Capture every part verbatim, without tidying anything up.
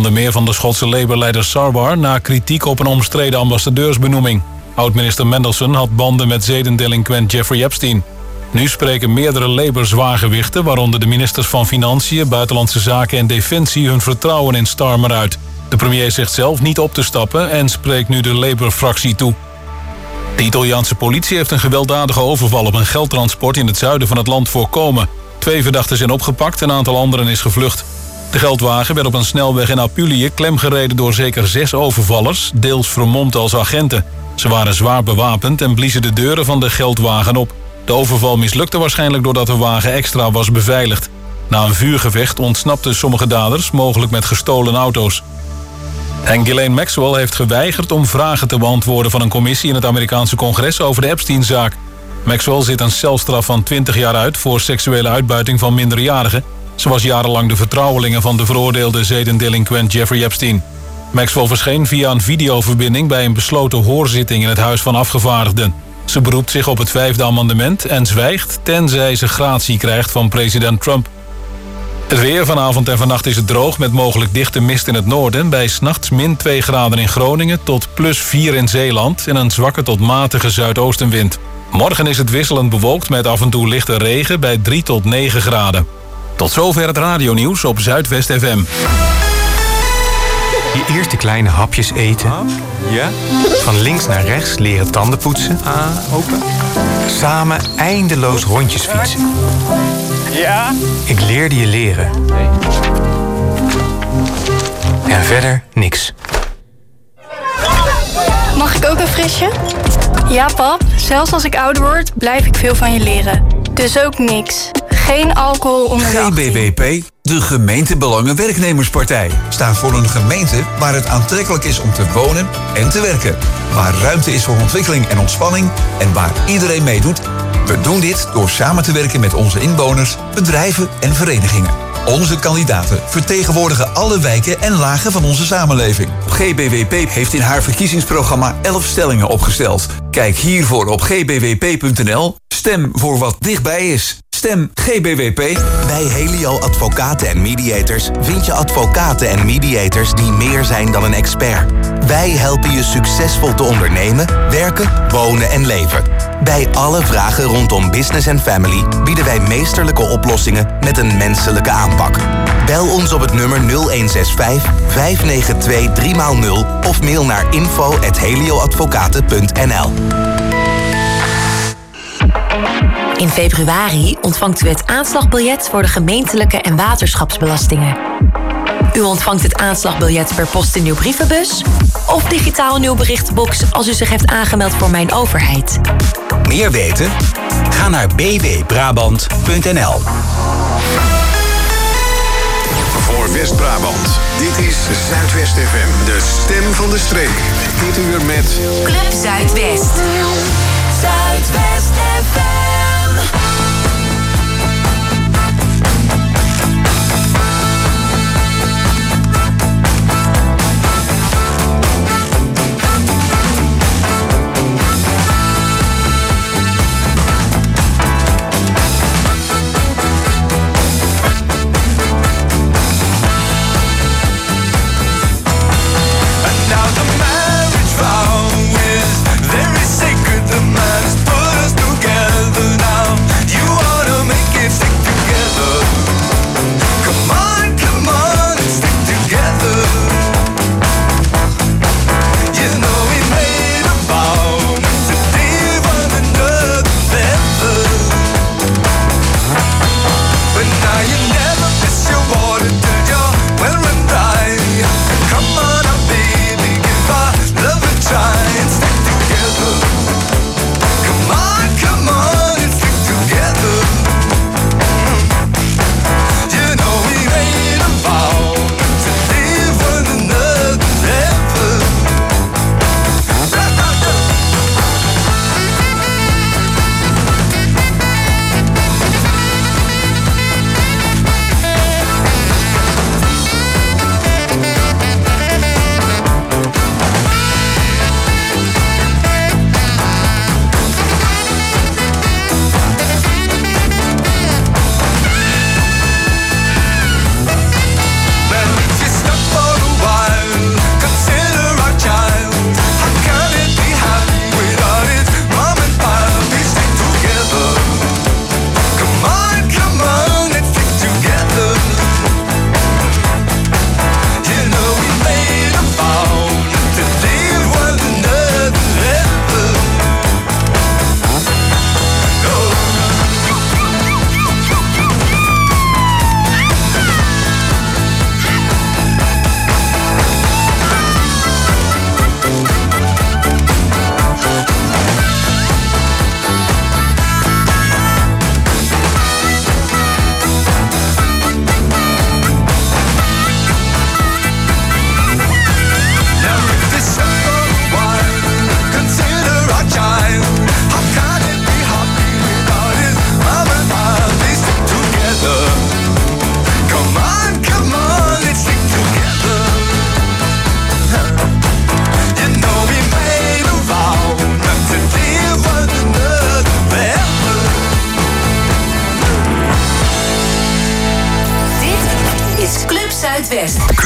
onder meer van de Schotse Labour-leider Sarwar na kritiek op een omstreden ambassadeursbenoeming. Oud-minister Mendelsohn had banden met zedendelinquent Jeffrey Epstein. Nu spreken meerdere Labour-zwaargewichten, waaronder de ministers van Financiën, Buitenlandse Zaken en Defensie, hun vertrouwen in Starmer uit. De premier zegt zelf niet op te stappen en spreekt nu de Labour-fractie toe. De Italiaanse politie heeft een gewelddadige overval op een geldtransport in het zuiden van het land voorkomen. Twee verdachten zijn opgepakt, een aantal anderen is gevlucht. De geldwagen werd op een snelweg in Apulië klemgereden door zeker zes overvallers, deels vermomd als agenten. Ze waren zwaar bewapend en bliezen de deuren van de geldwagen op. De overval mislukte waarschijnlijk doordat de wagen extra was beveiligd. Na een vuurgevecht ontsnapten sommige daders, mogelijk met gestolen auto's. En Ghislaine Maxwell heeft geweigerd om vragen te beantwoorden van een commissie in het Amerikaanse congres over de Epstein-zaak. Maxwell zit een celstraf van twintig jaar uit voor seksuele uitbuiting van minderjarigen. Ze was jarenlang de vertrouwelinge van de veroordeelde zedendelinquent Jeffrey Epstein. Maxwell verscheen via een videoverbinding bij een besloten hoorzitting in het Huis van Afgevaardigden. Ze beroept zich op het vijfde amendement en zwijgt tenzij ze gratie krijgt van president Trump. Het weer vanavond en vannacht is het droog met mogelijk dichte mist in het noorden. Bij 's nachts min twee graden in Groningen tot plus vier in Zeeland en een zwakke tot matige zuidoostenwind. Morgen is het wisselend bewolkt met af en toe lichte regen bij drie tot negen graden. Tot zover het radionieuws op Zuidwest F M. Je eerste kleine hapjes eten. Ja? Van links naar rechts leren tanden poetsen. Ah, open. Samen eindeloos rondjes fietsen. Ja? Ik leerde je leren. Nee. En verder niks. Mag ik ook een frisje? Ja, pap. Zelfs als ik ouder word, blijf ik veel van je leren. Dus ook niks. Geen alcohol onder de G B W P, de gemeentebelangen-werknemerspartij, staat voor een gemeente waar het aantrekkelijk is om te wonen en te werken. Waar ruimte is voor ontwikkeling en ontspanning en waar iedereen meedoet. We doen dit door samen te werken met onze inwoners, bedrijven en verenigingen. Onze kandidaten vertegenwoordigen alle wijken en lagen van onze samenleving. G B W P heeft in haar verkiezingsprogramma elf stellingen opgesteld. Kijk hiervoor op g b w p punt n l. Stem voor wat dichtbij is. Stem G B W P. Bij Helio Advocaten en Mediators vind je advocaten en mediators die meer zijn dan een expert. Wij helpen je succesvol te ondernemen, werken, wonen en leven. Bij alle vragen rondom business en family bieden wij meesterlijke oplossingen met een menselijke aanpak. Bel ons op het nummer nul een zes vijf, vijf negen twee, drie nul of mail naar info at helioadvocaten punt n l. In februari ontvangt u het aanslagbiljet voor de gemeentelijke en waterschapsbelastingen. U ontvangt het aanslagbiljet per post in uw brievenbus of digitaal in uw berichtenbox als u zich heeft aangemeld voor Mijn Overheid. Meer weten? Ga naar b w brabant punt n l. Voor West-Brabant, dit is Zuidwest F M, de stem van de streek. Dit uur met Club Zuidwest. Zuidwest F M. You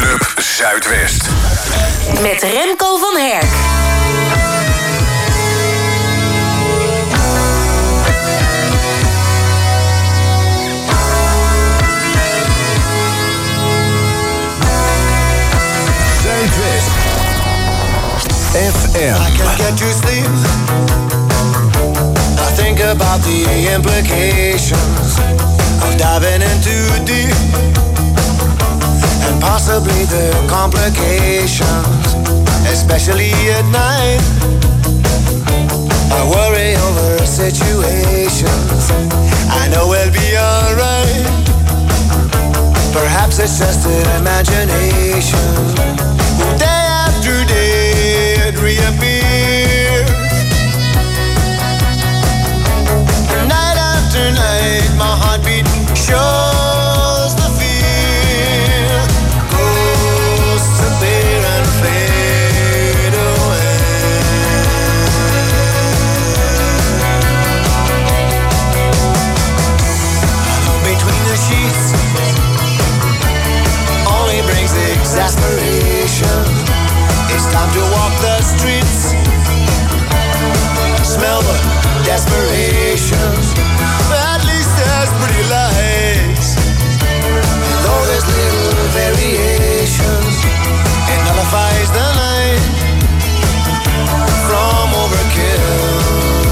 Club Zuidwest. Met Remco van Herk. Zuidwest F M. I can't get to sleep. I think about the implications of diving in too deep, and possibly the complications, especially at night. I worry over situations I know we'll be alright. Perhaps it's just an imagination. Day after day it reappears. Night after night my heartbeat shows the fear. Ghosts appear and fade away. Alone between the sheets only brings exasperation. It's time to walk the streets, smell the desperation. At least there's pretty lights, though there's little variation. It nullifies the night from overkill.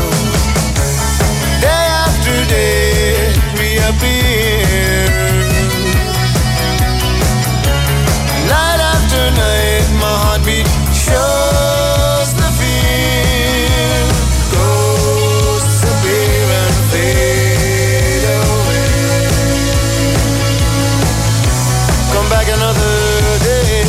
Day after day reappear. Night after night my heartbeat shows the fear. Ghosts appear and fade away. Come back another day.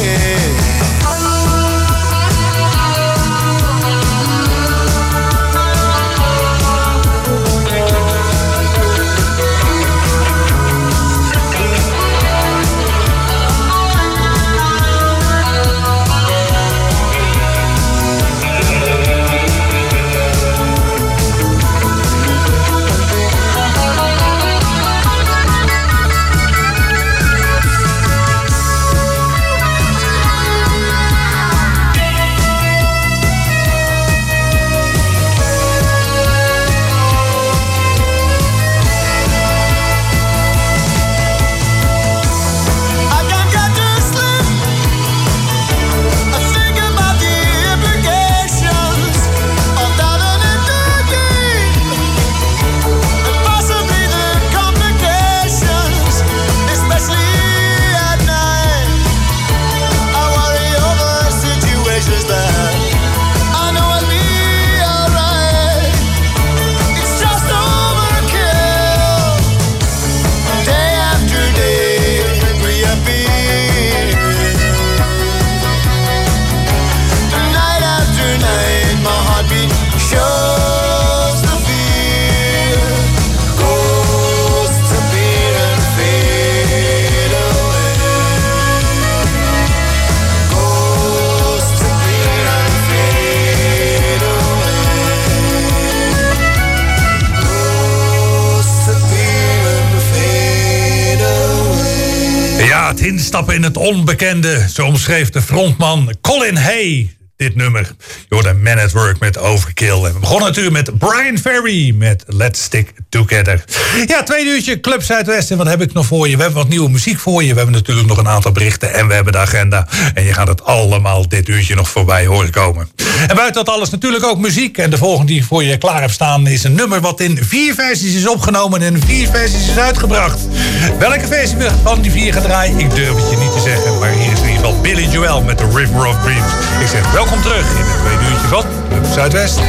Instappen in het onbekende, zo omschreef de frontman Colin Hay dit nummer. Je hoorde Man at Work met Overkill. En we begonnen natuurlijk met Brian Ferry met Let's Stick Together. Ja, tweede uurtje Club Zuidwest. En wat heb ik nog voor je? We hebben wat nieuwe muziek voor je. We hebben natuurlijk nog een aantal berichten en we hebben de agenda. En je gaat het allemaal dit uurtje nog voorbij horen komen. En buiten dat alles natuurlijk ook muziek. En de volgende die ik voor je klaar heb staan is een nummer wat in vier versies is opgenomen en in vier versies is uitgebracht. Welke versie van die vier gaat draaien? Ik durf het je niet te zeggen. Maar hier is in ieder geval Billy Joel met The River of Dreams. Ik zeg welkom terug in het tweede uurtje van Club Zuidwest.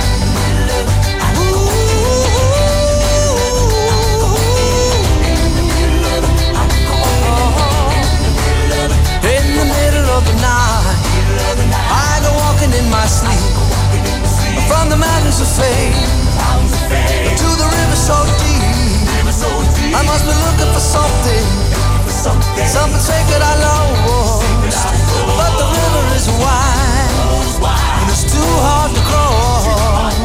In my sleep, from the mountains of fame to the river so deep, I must be looking for something, something sacred I lost. But the river is wide and it's too hard to cross.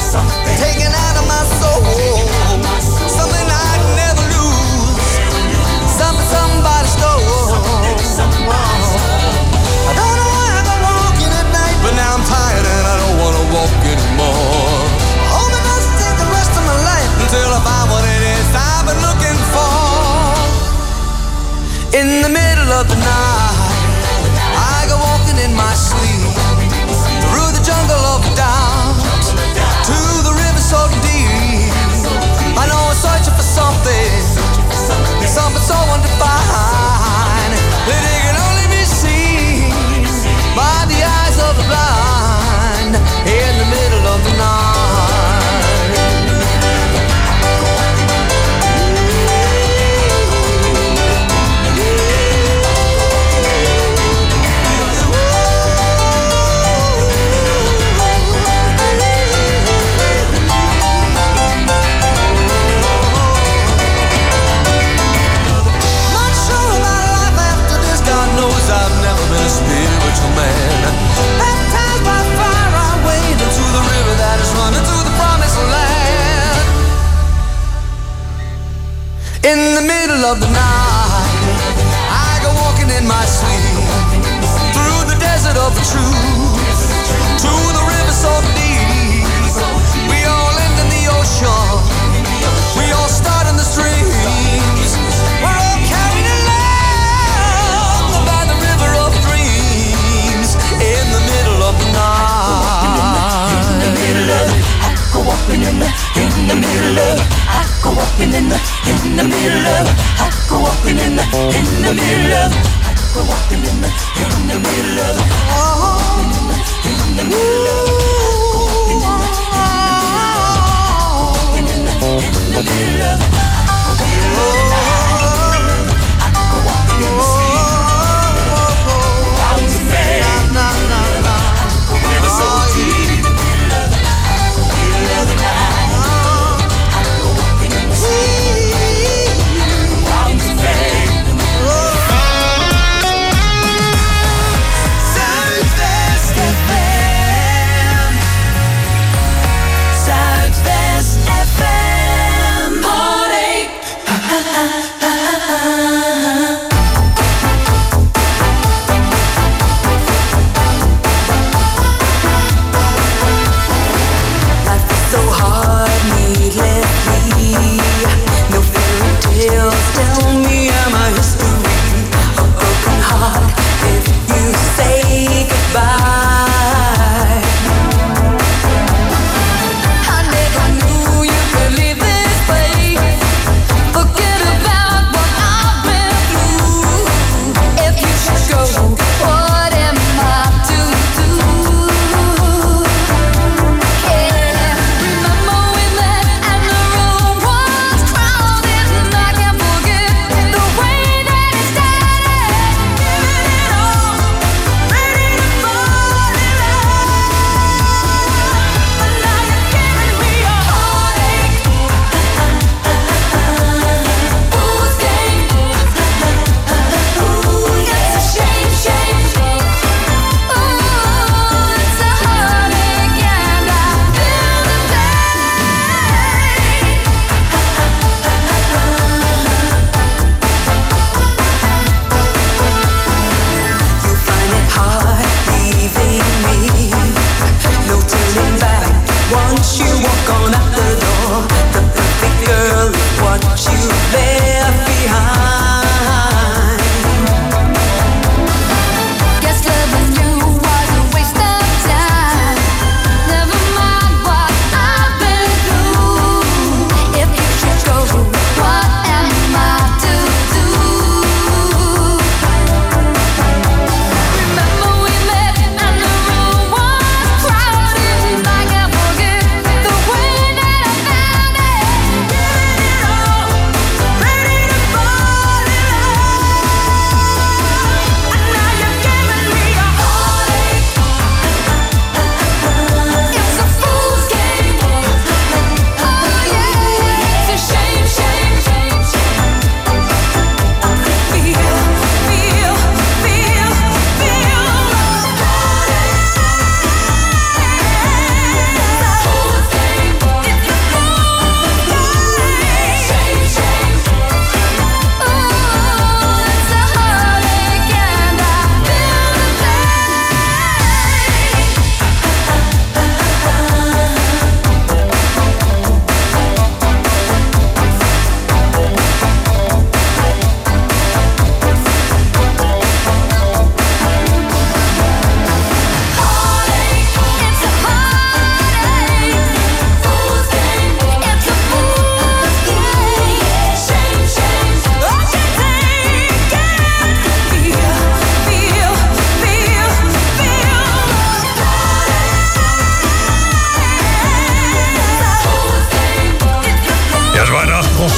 taken out of my soul, something I'd never lose, something somebody stole. I don't know why I go walking at night, but now I'm tired and I don't wanna walk anymore. Hold me close, take the rest of my life until I find what it is I've been looking for. In the middle of the night, I go walking in my sleep, through the jungle of doubt, to the river so deep. I know I'm searching for something, something so undefined, that it can only be seen by the eyes of the blind. In the middle of the night, I've never been a spiritual man. Baptized by fire, I wade into the river that is running to the promised land. In the middle of the night, I go walking in my sleep, through the desert of the truth, to the river so deep. We all end in the ocean, we all start in the streams. We're all carried along by the river of dreams. In the middle of the night, in the middle of it, I go walking in the, in the middle of it, I go walking in the, in the middle of it, I go walking in the, in the middle of it, I go walking in the, in the middle of it, oh, in the middle of it, in the middle of it,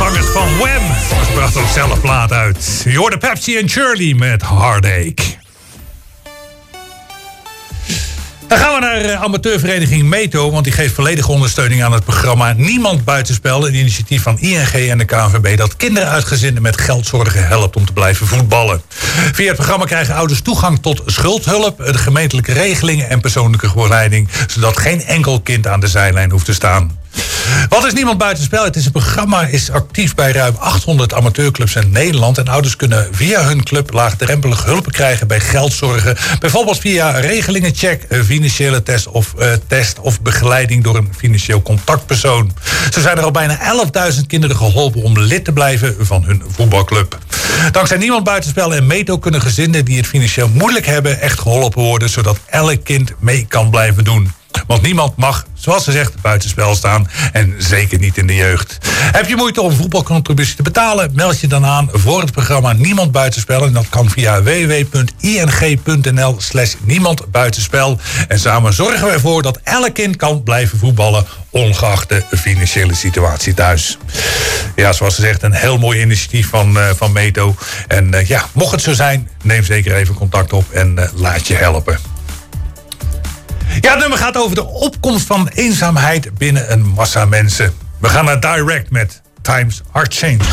zangers van Wham. Ze brachten ook zelf plaat uit. Je hoorde Pepsi en Shirley met Heartache. Dan gaan we naar amateurvereniging Meto, want die geeft volledige ondersteuning aan het programma Niemand Buitenspel. Een initiatief van I N G en de K N V B dat kinderen uit gezinnen met geldzorgen helpt om te blijven voetballen. Via het programma krijgen ouders toegang tot schuldhulp, de gemeentelijke regelingen en persoonlijke begeleiding, zodat geen enkel kind aan de zijlijn hoeft te staan. Wat is Niemand Buitenspel? Het is een programma, is actief bij ruim achthonderd amateurclubs in Nederland. En ouders kunnen via hun club laagdrempelig hulp krijgen bij geldzorgen. Bijvoorbeeld via regelingencheck, financiële test of, uh, test of begeleiding door een financieel contactpersoon. Zo zijn er al bijna elfduizend kinderen geholpen om lid te blijven van hun voetbalclub. Dankzij Niemand Buitenspel en Meto kunnen gezinnen die het financieel moeilijk hebben echt geholpen worden, zodat elk kind mee kan blijven doen. Want niemand mag, zoals ze zegt, buitenspel staan. En zeker niet in de jeugd. Heb je moeite om voetbalcontributie te betalen? Meld je dan aan voor het programma Niemand Buitenspel. En dat kan via w w w punt i n g punt n l slash niemand buitenspel. En samen zorgen we ervoor dat elk kind kan blijven voetballen, ongeacht de financiële situatie thuis. Ja, zoals gezegd, een heel mooi initiatief van, uh, van Meto. En uh, ja, mocht het zo zijn, neem zeker even contact op en uh, laat je helpen. Ja, het nummer gaat over de opkomst van eenzaamheid binnen een massa mensen. We gaan naar Direct met Times Are Changed.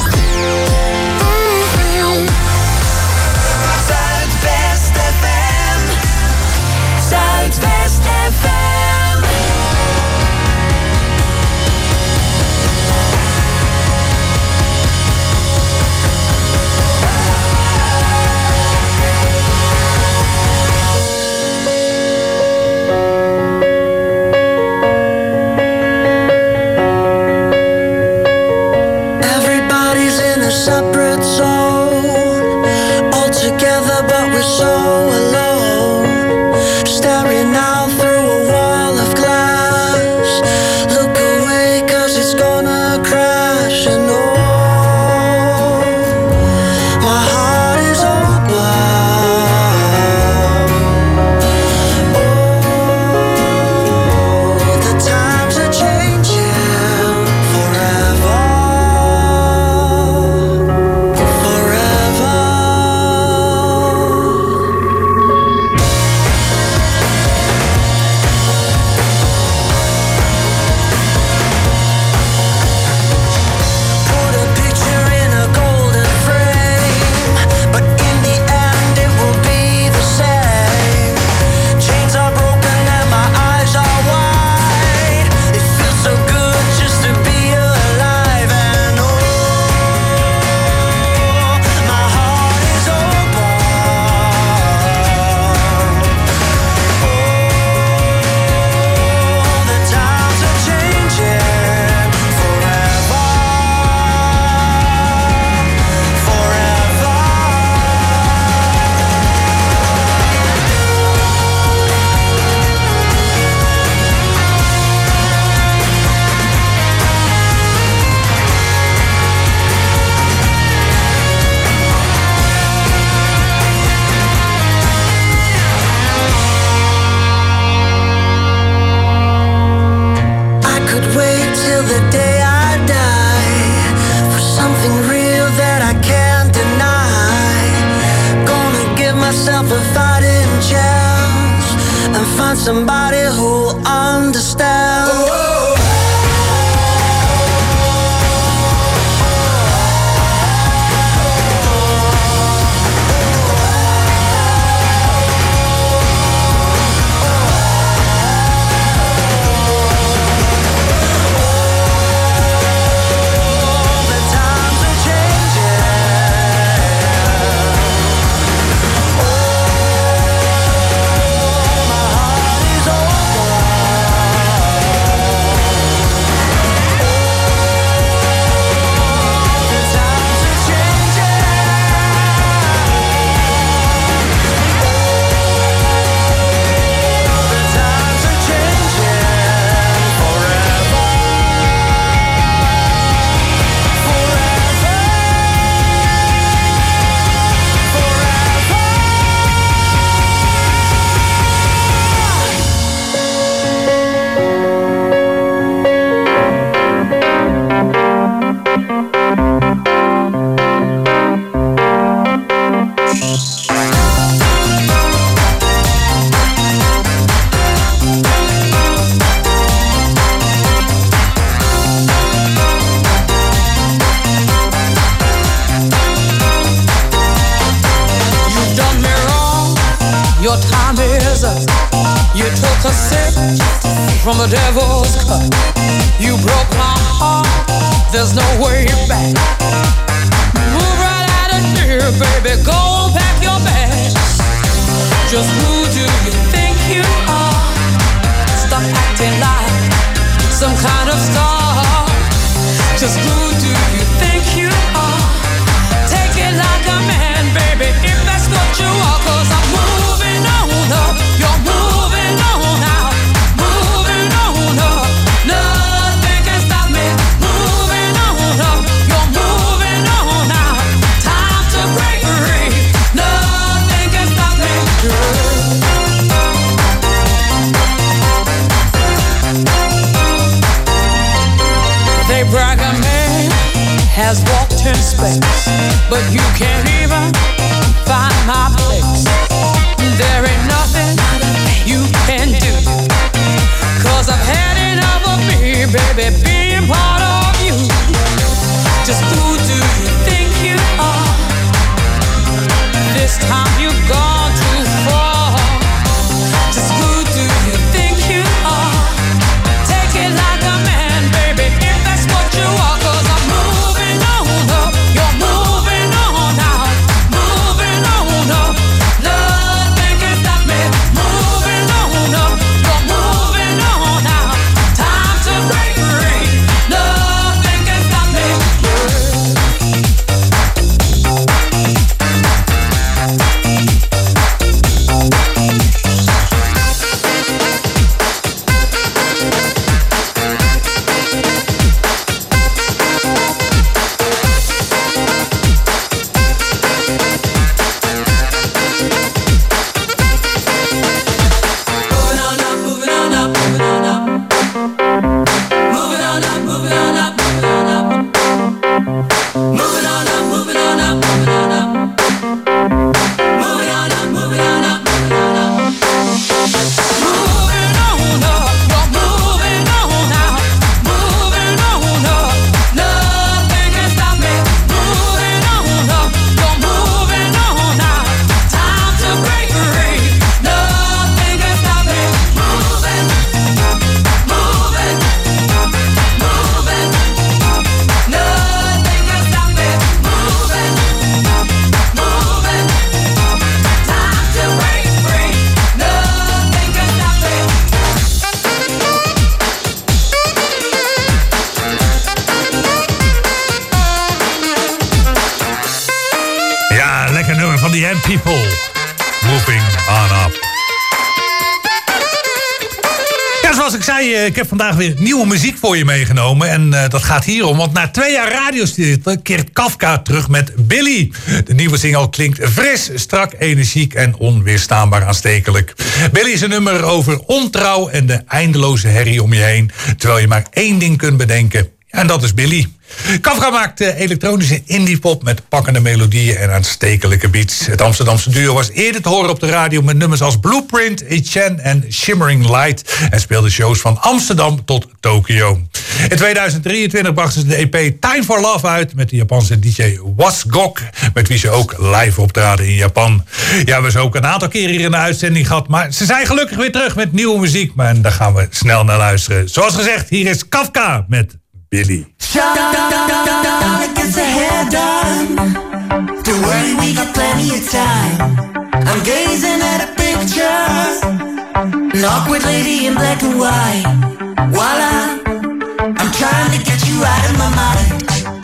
Zuidwest F M. Zuidwest F M. Separate zone, all together but we're so alone. Staring out through a wall of glass. Look away 'cause it's gonna crash. And oh, my heart is open. Oh, the times are changing forever. Somebody who'll understand. Oh, oh. Oh, my heart is open. sick from the devil's cut. You broke my heart, there's no way back. Move right out of here, baby, go pack your bags. Just who do you think you are? Stop acting like some kind of star. Just who do you think you are? Take it like a man, baby, if that's what you are. Cause I'm moving on up, you're moving on out. Moving on up, nothing can stop me. Moving on up, you're moving on out. Time to break free, nothing can stop me. They brag a man has walked in space, but you can't even find my place. There ain't nothing you can do, cause I've had enough of me, baby, being part of you. Just who do you think you are? This time you've gone too far. Just who do you think you are? Take it like a man, baby, if that's what you are. Cause I'm moving on up, you're moving on out. Moving on up, nothing can stop me. Moving on up, you're moving on out. Time to break free, nothing can stop me. People, moving on up. Ja, zoals ik zei, ik heb vandaag weer nieuwe muziek voor je meegenomen. En uh, dat gaat hierom, want na twee jaar radiostilte keert Kafka terug met Billy. De nieuwe single klinkt fris, strak, energiek en onweerstaanbaar aanstekelijk. Billy is een nummer over ontrouw en de eindeloze herrie om je heen. Terwijl je maar één ding kunt bedenken. En dat is Billy. Kafka maakt uh, elektronische indiepop met pakkende melodieën en aanstekelijke beats. Het Amsterdamse duo was eerder te horen op de radio met nummers als Blueprint, Etienne en Shimmering Light. En speelde shows van Amsterdam tot Tokio. In tweeduizend drieëntwintig brachten ze de E P Time for Love uit met de Japanse D J Wasgok, met wie ze ook live optraden in Japan. Ja, we hebben ze ook een aantal keer hier in de uitzending gehad, maar ze zijn gelukkig weer terug met nieuwe muziek. Maar en daar gaan we snel naar luisteren. Zoals gezegd, hier is Kafka met Billy. Charlotte gets her hair done. Don't worry, we got plenty of time. I'm gazing at a picture, an awkward lady in black and white. Voila, I'm trying to get you out of my mind.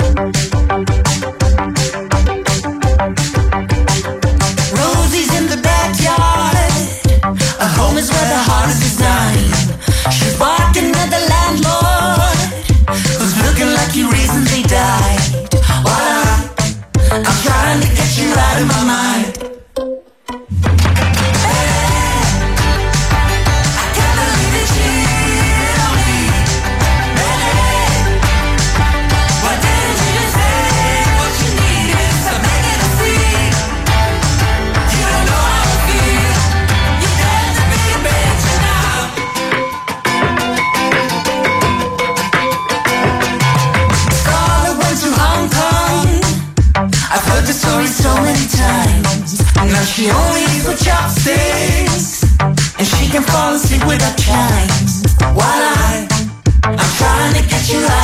Rosie's in the backyard. A home is where the heart is designed. She's barking at the landlord, who's looking like he recently died. Voila, I'm trying to get you out of my mind. So many times. Now she only eats with chopsticks, and she can fall asleep without child.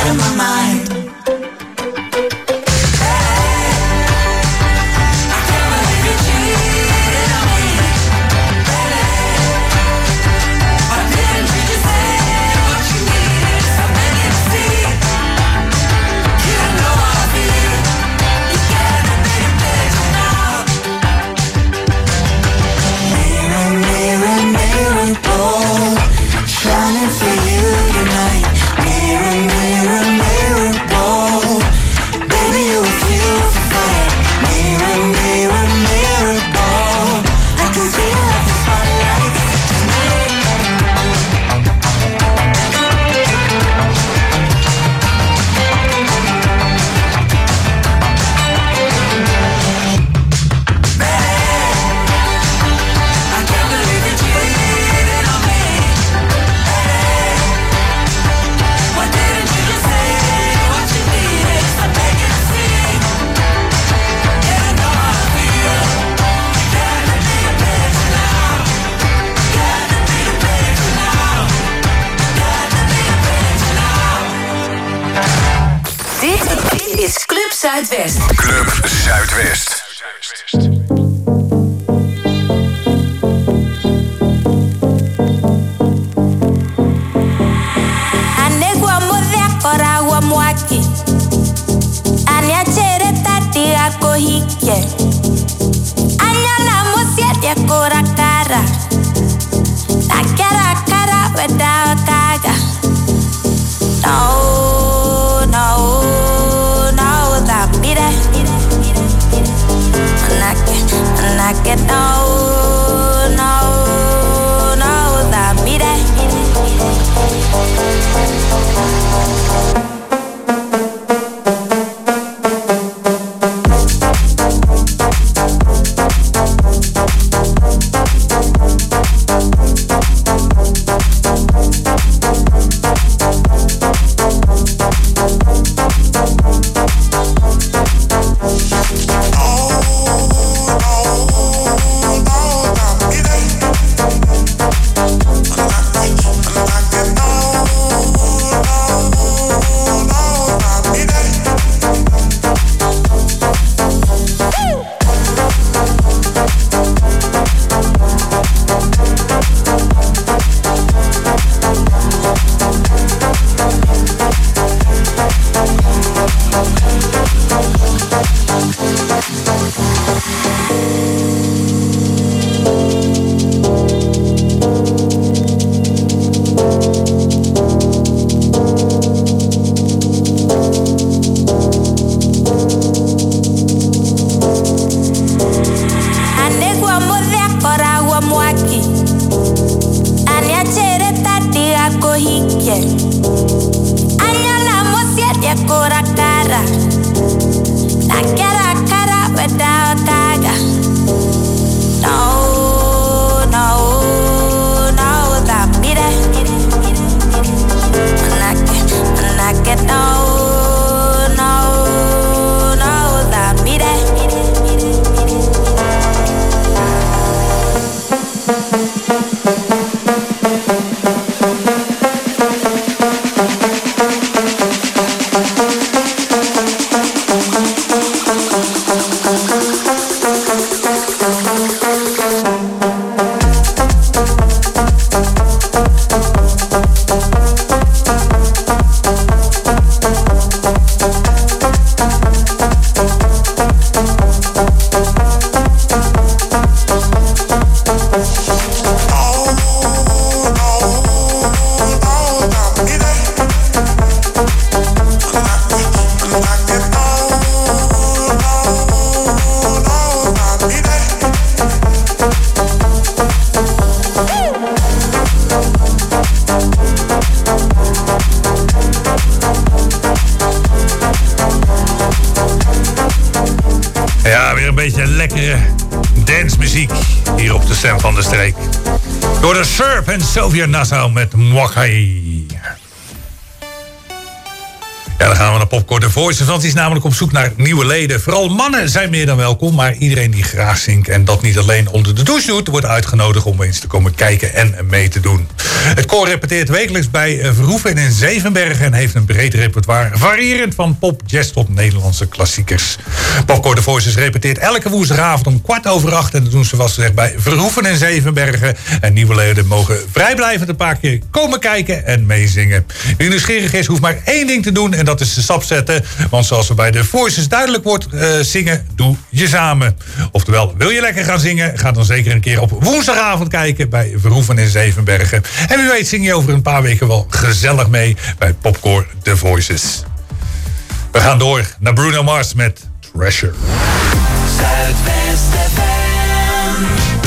out of my mind. Shining for you tonight. Mirror, mirror, mirror ball. Baby, you a fuel for fire. Mirror, mirror, mirror ball. I can see you like the spotlight. I can't believe you cheated on me. Why didn't you just say what you needed? Stop making a scene. Yeah, I know how I feel. You gotta be a bitch now. Gotta be a bitch now. Gotta be a bitch now. Dit is Club Zuidwest. Club Zuidwest. Anegwa mudhe kora wa mwaki. Aniachere tati ako hike. Anyana musiete kora kara. Nakera kara without kaga. No, no, no, that be that. Anake, anake, no, no, no, that be that. Anegwa mudhe kora wa mwaki. Aniachere tati ako hike. Anyana musiete kora kara. Nakera kara without kaga. No, no, no, that be that. Anake, anake, no, no, no, that be that. Ja, weer een beetje lekkere dancemuziek hier op de Stem van de Streek. Door de Surf en Sylvia Nassau met Mwakai. Ja, dan gaan we naar Popcorn The Voice. Want die is namelijk op zoek naar nieuwe leden. Vooral mannen zijn meer dan welkom. Maar iedereen die graag zingt en dat niet alleen onder de douche doet, wordt uitgenodigd om eens te komen kijken en mee te doen. Het koor repeteert wekelijks bij Verhoeven in Zevenbergen en heeft een breed repertoire, variërend van pop, jazz tot Nederlandse klassiekers. Popcorn The Voices repeteert elke woensdagavond om kwart over acht. En dat doen ze zoals gezegd bij Verhoeven in Zevenbergen. En nieuwe leden mogen vrijblijvend een paar keer komen kijken en meezingen. Wie nieuwsgierig is, hoeft maar één ding te doen en dat is de stap zetten. Want zoals er bij de Voices duidelijk wordt, uh, zingen doe je samen. Oftewel, wil je lekker gaan zingen, ga dan zeker een keer op woensdagavond kijken bij Verhoeven in Zevenbergen. En wie weet zing je over een paar weken wel gezellig mee bij Popcorn The Voices. We gaan door naar Bruno Mars met Treasure. Zuidwest F M.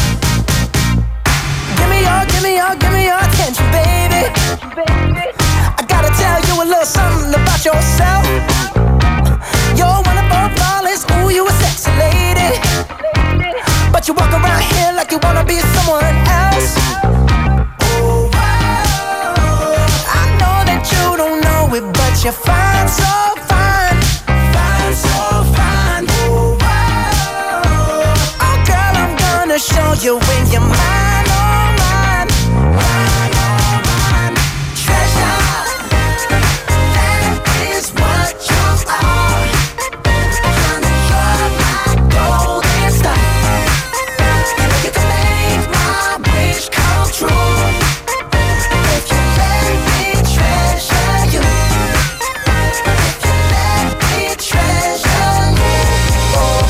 Give me your, give me your, give me your attention, baby. I gotta tell you a little something about yourself. You're one of our flawless, ooh, you a sexy lady. But you walk around here like you wanna be someone else. Ooh, wow. I know that you don't know it, but you're fine, so fine. Fine, so fine. Ooh, wow. Oh, girl, I'm gonna show you when you're mine, oh, mine. Mine, oh, mine. Treasure. That is what you are. Honey, you're my golden star. And you can make my wish come true. If you let me treasure you. If you let me treasure you. Oh,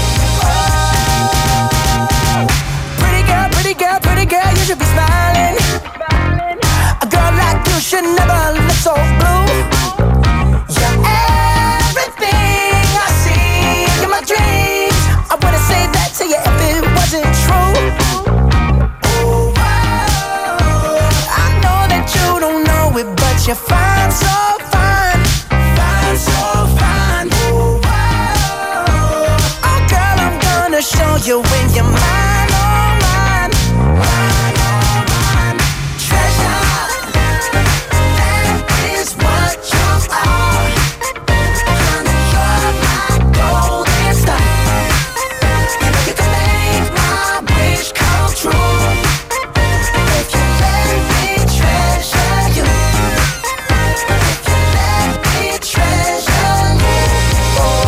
oh. Pretty girl, pretty girl, pretty girl, you should be smiling. A girl like you should never look so blue. You're everything I see in my dreams. I wouldn't say that to you if it wasn't true. Ooh, wow. I know that you don't know it, but you're fine, so fine. Fine, so fine. Ooh, wow. Oh, girl, I'm gonna show you when you're mine, oh, mine. Mine, oh, mine. Treasure. That is what you are. Honey, you're my golden star. And you can make my wish come true. If you let me treasure you. If you let me treasure you. Oh,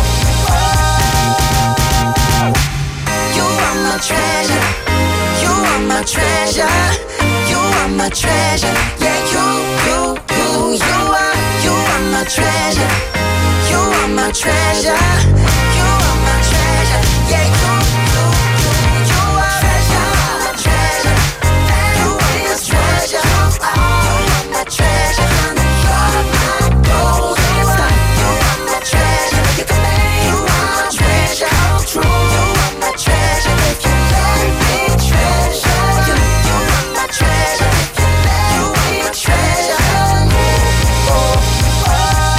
oh. You are my treasure. You are my treasure. You are my treasure. Yeah, you, you, you, you are. You are my treasure. You are my treasure. You are my treasure. Yeah, you, you, you, you are. Treasure, my treasure. You are my treasure. You are my treasure. You're my golden star. You are my treasure. You can make my treasure come true. You are my treasure. If you let me treasure you. You are my treasure. If you let me treasure you. Oh, oh.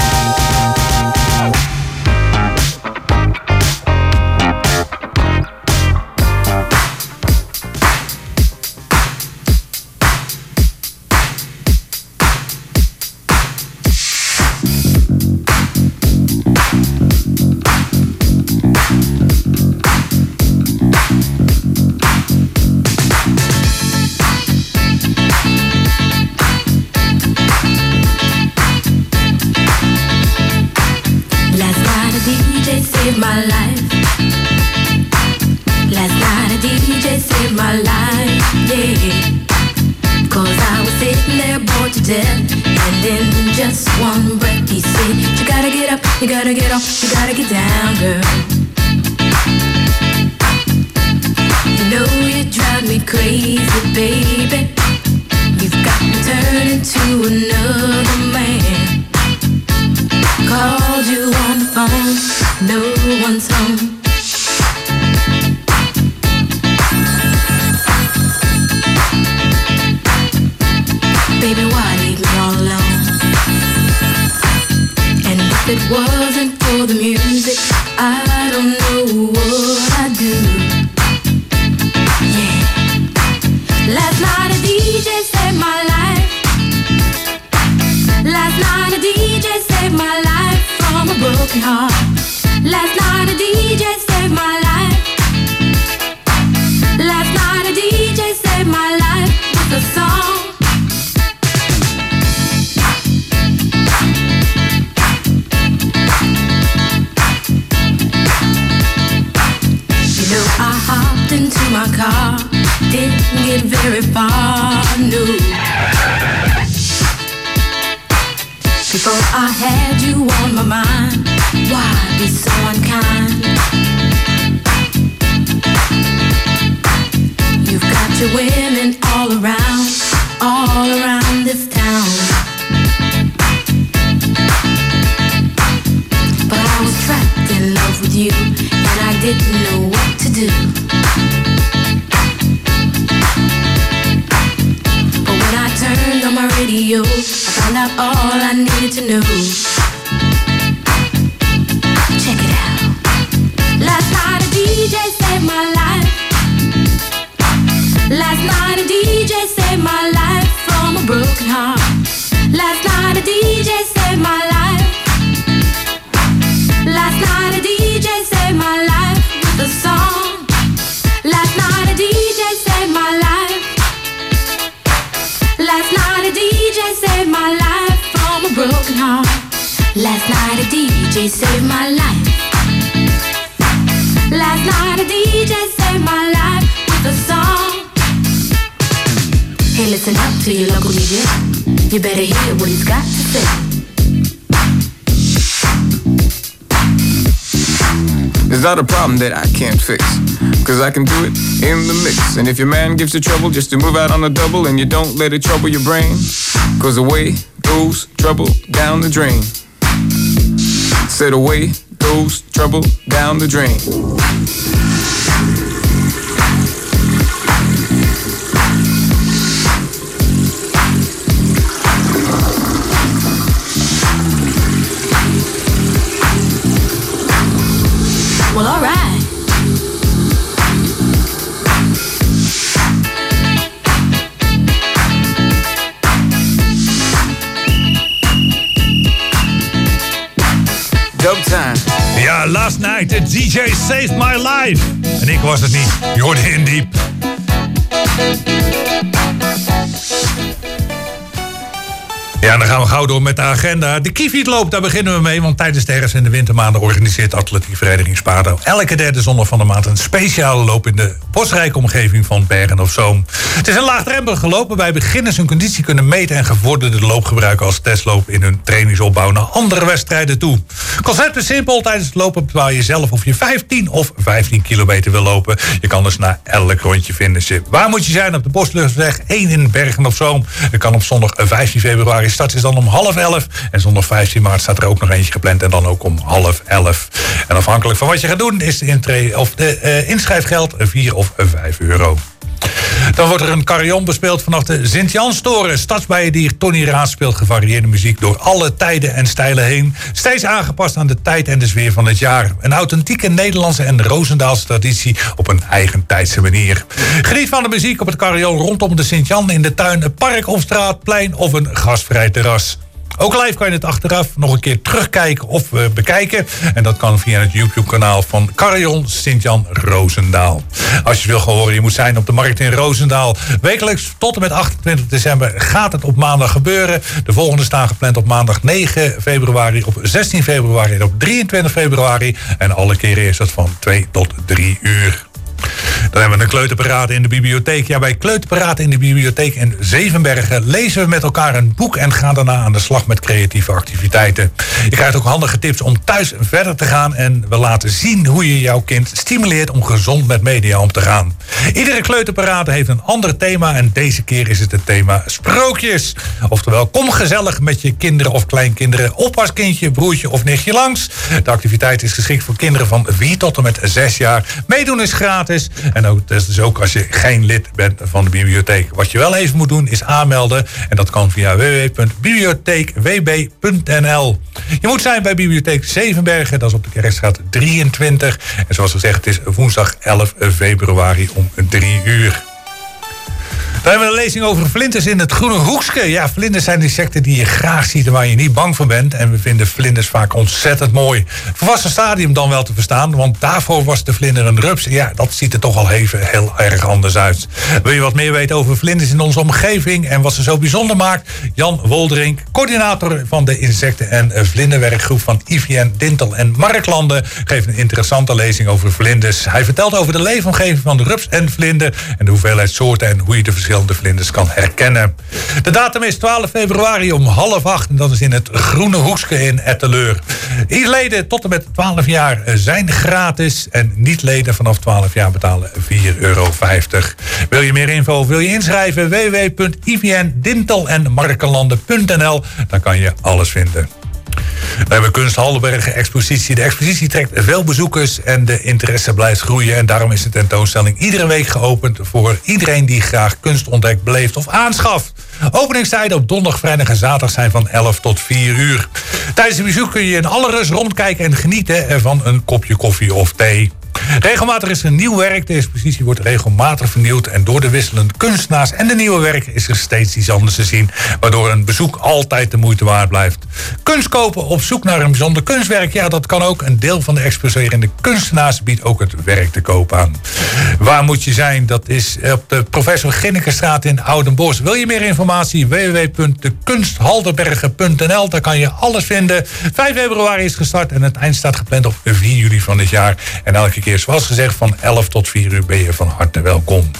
Last night a D J saved my life. Last night a D J saved my life, yeah. Cause I was sitting there bored to death. And in just one breath he said, you gotta get up, you gotta get off, you gotta get down, girl. You know you drive me crazy, baby. You've got me turning to another man. Called you on the phone, no one's home. Baby, why leave me all alone? And if it wasn't for the music, I don't know what I'd do. Yeah. Last night a D J saved my life. Last night a D J saved my life from broken heart. Last night a D J saved my life. Last night a D J saved my life with a song. You know I hopped into my car, didn't get very far, no. Before I had you on my mind, why be so unkind? You've got your women all around, all around this town. But I was trapped in love with you, and I didn't know what to do. But when I turned on my radio, I found out all I needed to know. Check it out. Last night a D J saved my life. Last night a D J saved my life from a broken heart. Last night a D J saved my life. Last night a D J saved my life with a song. Last night a D J saved my life. Last night a D J saved my life from a broken heart. Last night a D J saved my life. Last night a D J saved my life with a song. Hey, listen up to your local D J. You better hear what he's got to say. It's not a problem that I can't fix, cause I can do it in the mix. And if your man gives you trouble just to move out on a double, and you don't let it trouble your brain, cause away goes trouble down the drain. Said away goes trouble down the drain. Well, all right. Dub time. Ja, last night the D J saved my life. En ik was het niet. Je hoorde In Diep. Ja, dan gaan we gauw door met de agenda. De Kievietloop, daar beginnen we mee. Want tijdens de herfst- en de wintermaanden organiseert Atletiekvereniging Sparta elke derde zondag van de maand een speciale loop in de bosrijke omgeving van Bergen op Zoom. Het is een laagdrempelige loop waarbij beginners hun conditie kunnen meten en gevorderden de loop gebruiken als testloop in hun trainingsopbouw naar andere wedstrijden toe. Het concept is simpel. Tijdens het lopen bepaal je zelf of je vijftien of vijftien kilometer wil lopen. Je kan dus na elk rondje finishen. Waar moet je zijn? Op de Bosluchtweg één in Bergen op Zoom. Je kan op zondag vijftien februari. De start is dan om half elf. En zondag vijftien maart staat er ook nog eentje gepland. En dan ook om half elf. En afhankelijk van wat je gaat doen is de, intre- of de uh, inschrijfgeld vier of vijf euro. Dan wordt er een carillon bespeeld vanaf de Sint-Janstoren. Stadsbijendier Tony Raas speelt gevarieerde muziek door alle tijden en stijlen heen. Steeds aangepast aan de tijd en de sfeer van het jaar. Een authentieke Nederlandse en Roosendaalse traditie op een eigen tijdse manier. Geniet van de muziek op het carillon rondom de Sint-Jan in de tuin, een park of straat, plein of een gastvrij terras. Ook live kan je het achteraf nog een keer terugkijken of uh, bekijken. En dat kan via het YouTube-kanaal van Carillon Sint-Jan Roosendaal. Als je wil gaan horen, je moet zijn op de markt in Roosendaal. Wekelijks tot en met achtentwintig december gaat het op maandag gebeuren. De volgende staan gepland op maandag negen februari, op zestien februari en op drieëntwintig februari. En alle keren is dat van twee tot drie uur. Dan hebben we een kleuterparade in de bibliotheek. Ja, bij kleuterparade in de bibliotheek in Zevenbergen lezen we met elkaar een boek en gaan daarna aan de slag met creatieve activiteiten. Je krijgt ook handige tips om thuis verder te gaan en we laten zien hoe je jouw kind stimuleert om gezond met media om te gaan. Iedere kleuterparade heeft een ander thema en deze keer is het het thema sprookjes. Oftewel, kom gezellig met je kinderen of kleinkinderen, oppaskindje, broertje of nichtje langs. De activiteit is geschikt voor kinderen van vier tot en met zes jaar. Meedoen is gratis. En ook, dat is dus ook als je geen lid bent van de bibliotheek. Wat je wel even moet doen is aanmelden. En dat kan via w w w punt bibliotheek w b punt n l. Je moet zijn bij Bibliotheek Zevenbergen. Dat is op de Kerkstraat drieëntwintig. En zoals gezegd, het is woensdag elf februari om drie uur. We hebben een lezing over vlinders in het groene hoekske. Ja, vlinders zijn insecten die je graag ziet en waar je niet bang voor bent. En we vinden vlinders vaak ontzettend mooi. Volwassen stadium dan wel te verstaan, want daarvoor was de vlinder een rups. Ja, dat ziet er toch al even heel erg anders uit. Wil je wat meer weten over vlinders in onze omgeving en wat ze zo bijzonder maakt? Jan Wolderink, coördinator van de insecten- en vlinderwerkgroep van I V N, Dintel en Marklanden, geeft een interessante lezing over vlinders. Hij vertelt over de leefomgeving van de rups en vlinder en de hoeveelheid soorten en hoe je de verschillende vlinders kan herkennen. De datum is twaalf februari om half acht en dat is in het Groene Hoekske in Etteleur. Leden tot en met twaalf jaar zijn gratis en niet-leden vanaf twaalf jaar betalen vier euro vijftig. Wil je meer info of wil je inschrijven? w w w punt i v n dintel en markenlanden punt n l. Dan kan je alles vinden. We hebben Kunst Haldenbergen expositie. De expositie trekt veel bezoekers en de interesse blijft groeien. En daarom is de tentoonstelling iedere week geopend voor iedereen die graag kunst ontdekt, beleeft of aanschaft. Openingstijden op donderdag, vrijdag en zaterdag zijn van elf tot vier uur. Tijdens het bezoek kun je in alle rust rondkijken en genieten van een kopje koffie of thee. Regelmatig is er nieuw werk. De expositie wordt regelmatig vernieuwd. En door de wisselende kunstenaars en de nieuwe werken is er steeds iets anders te zien. Waardoor een bezoek altijd de moeite waard blijft. Kunst kopen op zoek naar een bijzonder kunstwerk. Ja, dat kan ook. Een deel van de exposerende kunstenaars biedt ook het werk te koop aan. Waar moet je zijn? Dat is op de Professor Ginnekenstraat in Oudenbosch. Wil je meer informatie? w w w punt de kunsthaldenbergen punt n l. Daar kan je alles vinden. vijf februari is gestart en het eind staat gepland op vier juli van dit jaar. En elke keer, zoals gezegd, van elf tot vier uur ben je van harte welkom.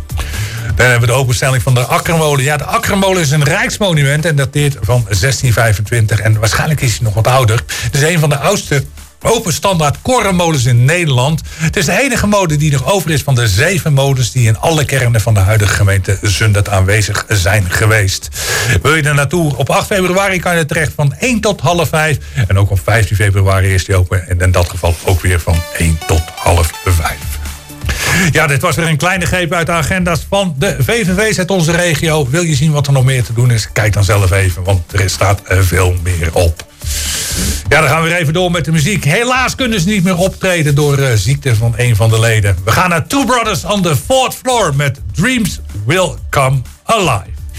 Dan hebben we de openstelling van de Akkermolen. Ja, de Akkermolen is een rijksmonument en dateert van zestien vijfentwintig. En waarschijnlijk is hij nog wat ouder. Het is een van de oudste open standaard korenmolens in Nederland. Het is de enige molen die nog over is van de zeven molens die in alle kernen van de huidige gemeente Zundert aanwezig zijn geweest. Wil je er naartoe? Op acht februari kan je er terecht van één tot half vijf. En ook op vijftien februari is die open. En in dat geval ook weer van één tot half vijf. Ja, dit was weer een kleine greep uit de agenda's van de V V V's uit onze regio. Wil je zien wat er nog meer te doen is? Kijk dan zelf even, want er staat veel meer op. Ja, dan gaan we weer even door met de muziek. Helaas kunnen ze niet meer optreden door uh, ziekte van een van de leden. We gaan naar Two Brothers on the Fourth Floor met Dreams Will Come Alive.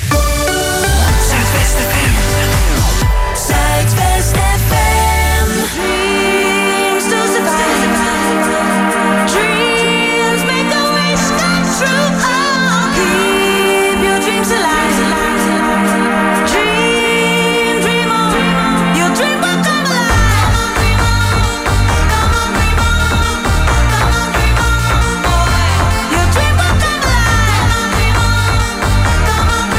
Zuidwest F M. Zuidwest F M. Dreams to survive. Dreams make a wish come true. Oh, keep your dreams alive. Dream, dream on. Your dream will come alive. Come on, dream on. Come on, dream on. Your dream will come alive. Come on, dream on.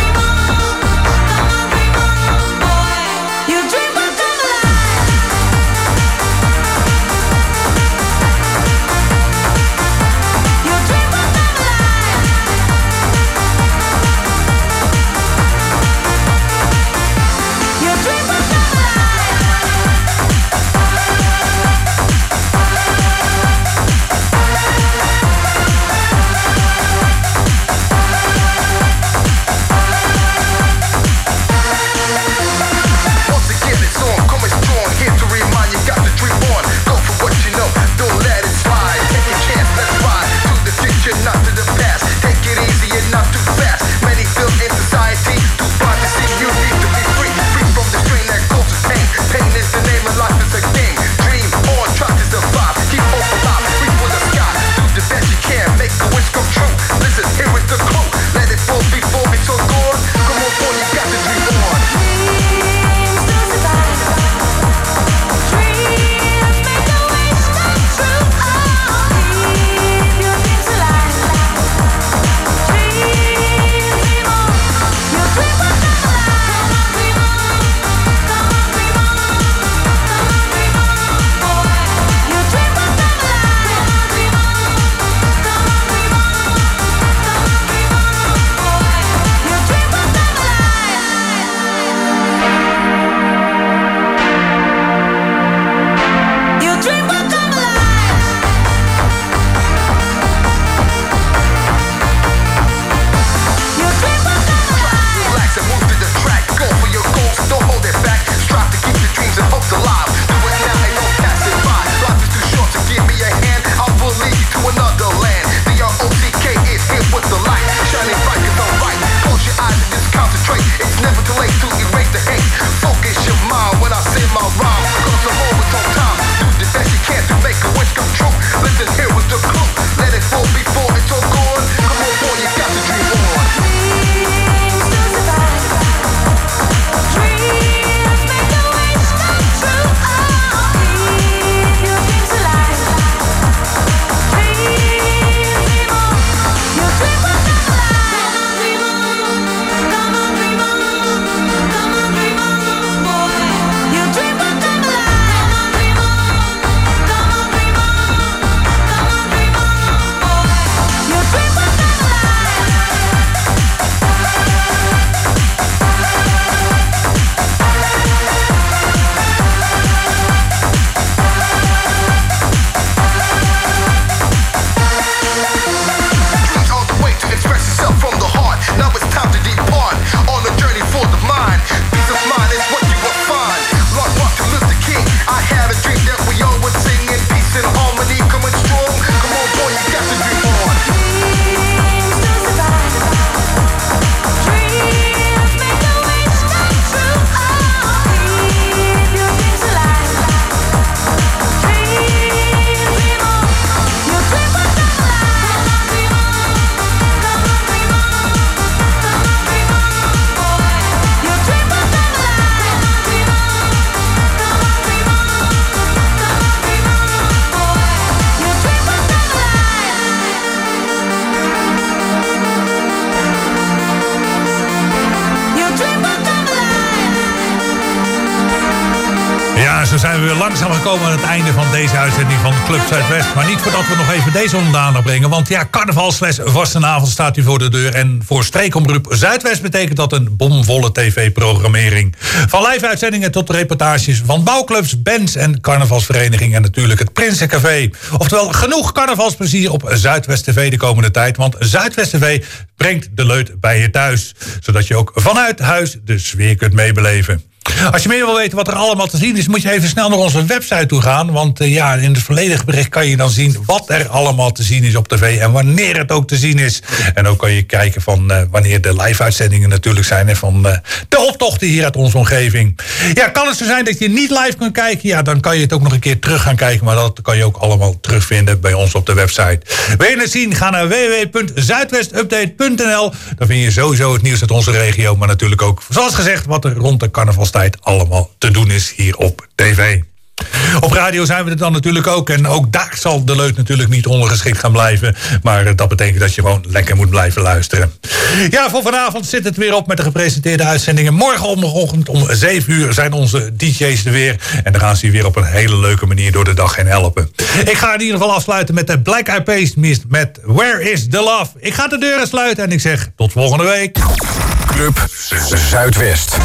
Ja, zo zijn we weer langzaam gekomen aan het einde van deze uitzending van Club Zuidwest. Maar niet voordat we nog even deze onder de aandacht brengen. Want ja, carnaval slash vastenavond staat u voor de deur. En voor streekomroep Zuidwest betekent dat een bomvolle tv-programmering. Van live-uitzendingen tot reportages van bouwclubs, bands en carnavalsverenigingen. En natuurlijk het Prinsencafé. Oftewel, genoeg carnavalsplezier op Zuidwest T V de komende tijd. Want Zuidwest T V brengt de leut bij je thuis. Zodat je ook vanuit huis de sfeer kunt meebeleven. Als je meer wil weten wat er allemaal te zien is, moet je even snel naar onze website toe gaan. Want uh, ja, in het volledige bericht kan je dan zien wat er allemaal te zien is op tv en wanneer het ook te zien is. En ook kan je kijken van uh, wanneer de live-uitzendingen natuurlijk zijn en van uh, de optochten hier uit onze omgeving. Ja, kan het zo zijn dat je niet live kunt kijken? Ja, dan kan je het ook nog een keer terug gaan kijken. Maar dat kan je ook allemaal terugvinden bij ons op de website. Wil je het zien? Ga naar w w w punt zuidwestupdate punt n l. Dan vind je sowieso het nieuws uit onze regio. Maar natuurlijk ook, zoals gezegd, wat er rond de carnavalstijd allemaal te doen is hier op tv. Op radio zijn we er dan natuurlijk ook. En ook daar zal de leut natuurlijk niet ondergeschikt gaan blijven. Maar dat betekent dat je gewoon lekker moet blijven luisteren. Ja, voor vanavond zit het weer op met de gepresenteerde uitzendingen. Morgenochtend om zeven uur zijn onze D J's er weer. En dan gaan ze je weer op een hele leuke manier door de dag heen helpen. Ik ga in ieder geval afsluiten met de Black Eyed Peas met Where is the Love. Ik ga de deuren sluiten en ik zeg tot volgende week. Club Zuidwest.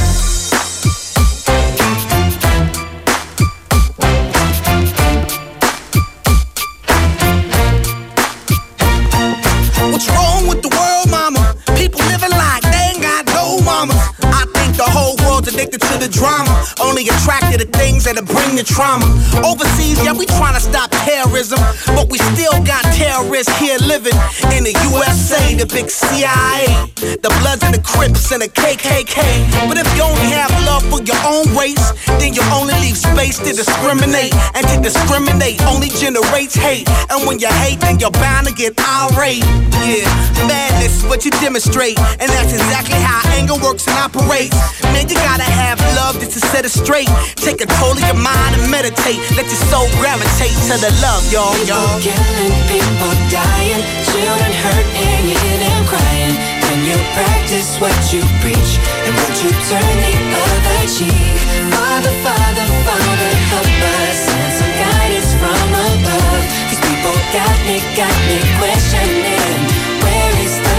What's wrong with the world, mama? People living like they ain't got no mama. I think the whole world's addicted to the drama, only attracted to things that'll bring the trauma. Overseas, yeah, we trying to stop terrorism, but we still got terrorists here living in the U S A, the big C I A, the Bloods and the Crips and the K K K. But if you only have love for your own race, then you only leave space to discriminate, and to discriminate only generates hate. And when you hate, then you're bound to get irate. Yeah, madness is what you demonstrate, and that's exactly how anger works and operates. Man, you gotta have love just to set it straight. Take control of your mind and meditate. Let your soul gravitate to the love, y'all, y'all. People killing, people dying, children hurt and you hear them crying. When you practice what you preach and what you turn the other cheek. Father, Father, Father, help us and some guidance from above. These people got me, got me questioning. Where is the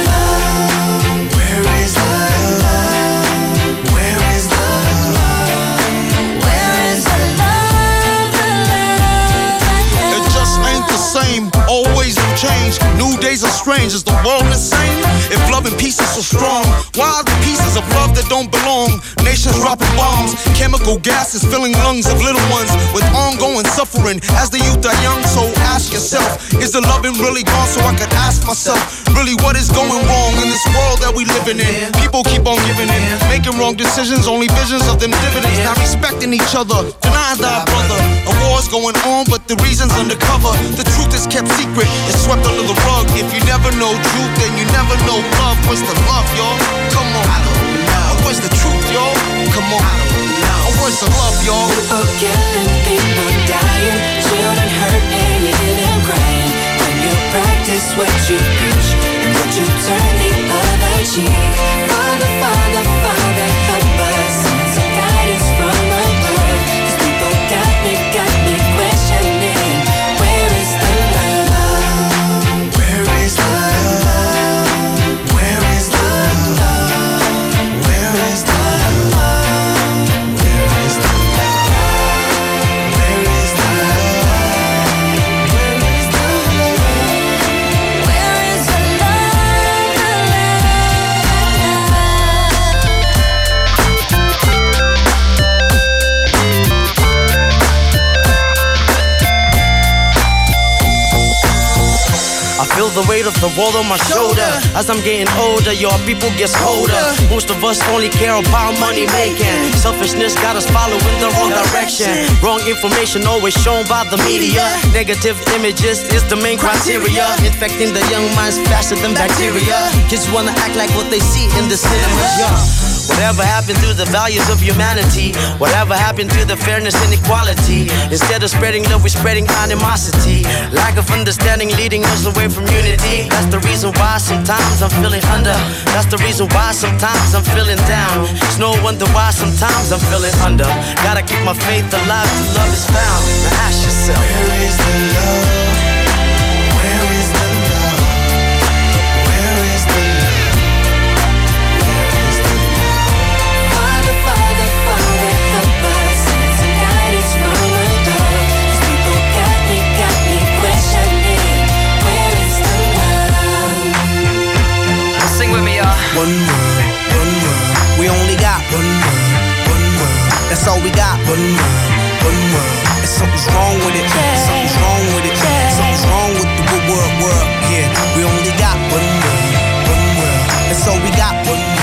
love? Where is the love? Where is the love? Where is the love? The love, the love? It just ain't the same. Always new change. New days are strange. Is the world insane? If love and peace is so strong, why are the pieces of love that don't belong? Nations dropping bombs, chemical gases filling lungs of little ones with ongoing suffering as the youth are young. So ask yourself, is the loving really gone? So I could ask myself, really what is going wrong in this world that we living in? People keep on giving in, making wrong decisions, only visions of them dividends, not respecting each other, denying thy brother. A war's going on, but the reason's undercover. The truth is kept secret, it's swept under the rug. If you never know truth, then you never know love. Where's the love, y'all? Come on. I don't know. Where's the truth, y'all? Come on. I don't know. Where's the love, y'all? People killing, people dying, children hurt and you hear them crying. When you practice what you preach and what you turn the other cheek. Father, Father, Father, help us and some guidance from above. These people got me, got me questioning. Where is the love? Where is the love? Where is the love? Where is the love? Where is the love? Where is the love? Where is the love? Where is the I feel the weight of the world on my shoulder. As I'm getting older, your people gets colder. Most of us only care about money making. Selfishness got us following the wrong direction. Wrong information always shown by the media. Negative images is the main criteria. Infecting the young minds faster than bacteria. Kids wanna act like what they see in the cinemas, yeah. Whatever happened to the values of humanity? Whatever happened to the fairness and equality? Instead of spreading love, we're spreading animosity. Lack of understanding leading us away from unity. That's the reason why sometimes I'm feeling under. That's the reason why sometimes I'm feeling down. It's no wonder why sometimes I'm feeling under. Gotta keep my faith alive till love is found. Now ask yourself, where is the love? Where is the love? Where is the love? Where is the love? Father, Father, Father, help us. Send some guidance from above. These people got me, got me questioning. Where is the love? Sing with me, y'all. One world, one world. We only got one world, one world. That's all we got. One world, one world. And something's wrong with it. Something's wrong with it. Something's wrong with the good world, world. Yeah, we only got one world, one world. That's all we got. One world.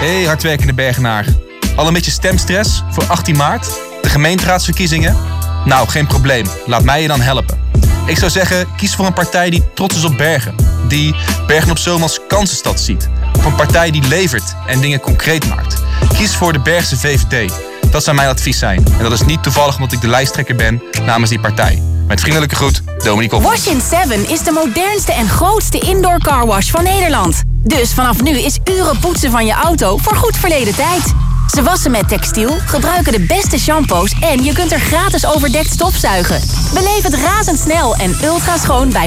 Hey, hardwerkende Bergenaar. Al een beetje stemstress voor achttien maart? De gemeenteraadsverkiezingen? Nou, geen probleem. Laat mij je dan helpen. Ik zou zeggen, kies voor een partij die trots is op Bergen. Die Bergen op Zoom als kansenstad ziet. Of een partij die levert en dingen concreet maakt. Kies voor de Bergse V V D. Dat zou mijn advies zijn. En dat is niet toevallig omdat ik de lijsttrekker ben namens die partij. Met vriendelijke groet, Dominique Op. Wash in seven is de modernste en grootste indoor carwash van Nederland. Dus vanaf nu is uren poetsen van je auto voor goed verleden tijd. Ze wassen met textiel, gebruiken de beste shampoos en je kunt er gratis overdekt stofzuigen. Beleef het razendsnel en ultra schoon bij